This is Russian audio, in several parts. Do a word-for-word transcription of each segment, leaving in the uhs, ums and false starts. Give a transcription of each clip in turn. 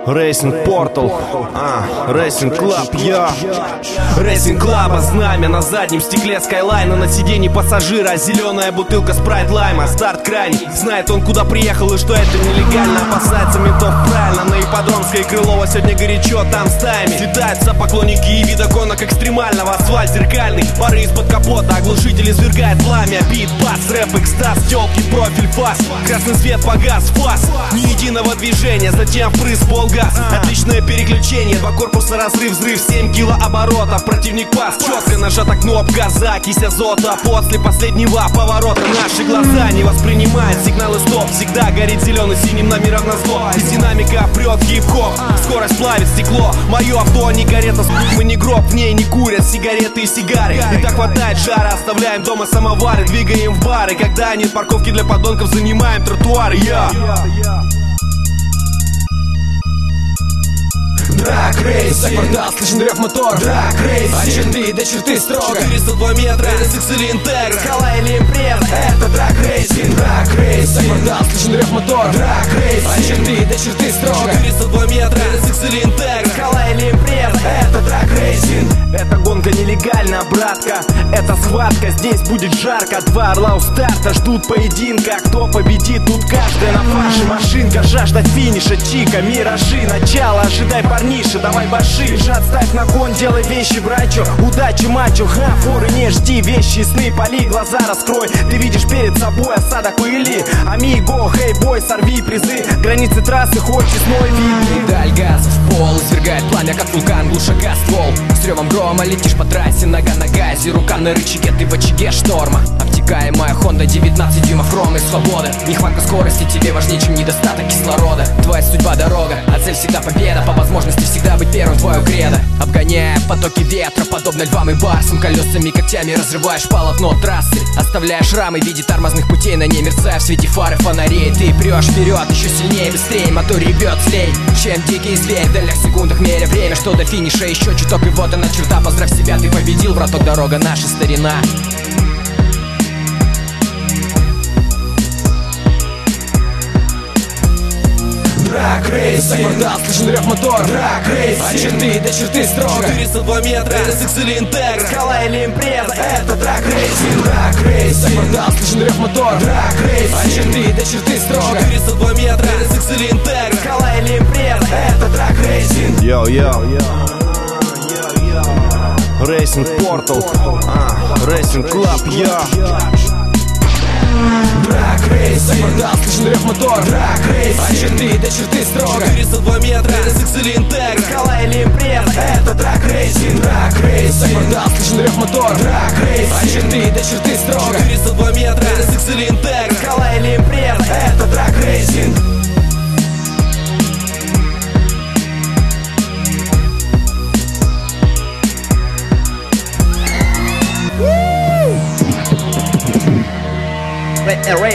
Racing Portal, а, Racing Club, я Racing Club, знамя на заднем стекле Скайлайна, на сиденье пассажира зеленая бутылка спрайт лайма. Старт крайний, знает он куда приехал и что это нелегально. Опасается ментов правильно, на ипподромской Крылова сегодня горячо, там стаями слетаются поклонники и видоконок экстремального. Асфальт зеркальный, пары из-под капота, оглушитель извергает пламя. Бит, бас, рэп, экстаз, тёлки, профиль, фас. Красный свет погас, фас, ни единого движения, затем впрыск, полгаз. Отличное переключение, два корпуса, разрыв, взрыв, семь килооборотов. Противник пас, четко нажата кнопка газа, кись азота. После последнего поворота наши глаза не воспринимают сигналы стоп. Всегда горит зеленый синим номером на зло. Из динамика прет хип-хоп, скорость плавит стекло. Мое авто не карета, мы не гроб, в ней не курят сигареты и сигары. И так хватает жара, оставляем дома самовары, двигаем в бары. Когда нет парковки для подонков, занимаем тротуары. Я Драг рейс, за квартал слышен рев мотор. Драг рейс, от черты до черты строго. четыреста два метра, эр эс икс или Интегра, Скала или импреза, это драг рейсинг. Драг рейс, за квартал слышен рев мотор. Драг рейс, от черты до черты строго. четыреста два метра, эр эс икс или Интегра, Скала или импреза, это драг рейсинг. эта гонка нелегальна, братка, это схватка, здесь будет жарко. Два орла у старта ждут поединка, кто победит, тут каждая на фарше машинка. Жажда финиша, чика, миражи, начало, ожидай парниша, давай баши. Бежат, ставь на кон, делай вещи, брачо, удачи, мачо, ха, форы не жди, вещи, сны, поли, глаза раскрой. Ты видишь перед собой осадок пыли, амиго, хей, бой, сорви призы, границы трассы, хоть честной видны. Педаль газа в пол, извергает пламя, как вулкан, глуша газ ствол. С ревом грома летишь по трассе, нога на газе, рука на рычаге, ты в очаге шторма. Обтекаемая Honda, девятнадцать дюймов хромы свободы. Нехватка скорости тебе важнее, чем недостаток кислорода. Твоя судьба дорога, а цель всегда победа. По возможности всегда быть первым, твое кредо. Обгоняя потоки ветра, подобно львам и барсам, колесами, когтями разрываешь полотно трассы. Оставляешь рамы в виде тормозных путей, на ней мерцая в свете фары фонарей. Ты прешь вперед, еще сильнее, быстрее, мотор ревет злей, чем дикий зверь. В долях секундах меря время, что до финиша еще чуток, и вот она черта. Поздравь себя, ты победил, браток, дорога наша старина. Драг рейс, за квартал слышен рев мотор. Драг рейс, от черты до черты строго. четыреста два метра, эр эс икс или Интегра, Скала или импреза, это драг рейсинг. Драг рейс, за квартал слышен рев мотор. Драг рейс, от черты до черты строго. четыреста два метра, эр эс икс или Интегра, Скала или импреза, это драг рейсинг. Йо-йо, Racing Portal, а, Racing Club, я Драг рейс, за квартал слышен рев мотор. Драг рейс, от черты до черты строго. четыреста два метра, эр эс икс или Интегра, Скала или импреза, это драг рейсинг. Драг рейс, за квартал слышен рев мотор. Драг рейс, от черты до черты строго. четыреста два метра, эр эс икс или Интегра, Скала или импреза, это драг рейсинг.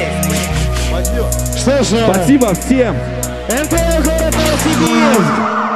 Что ж, спасибо всем. эн тэ о город Новосибирск.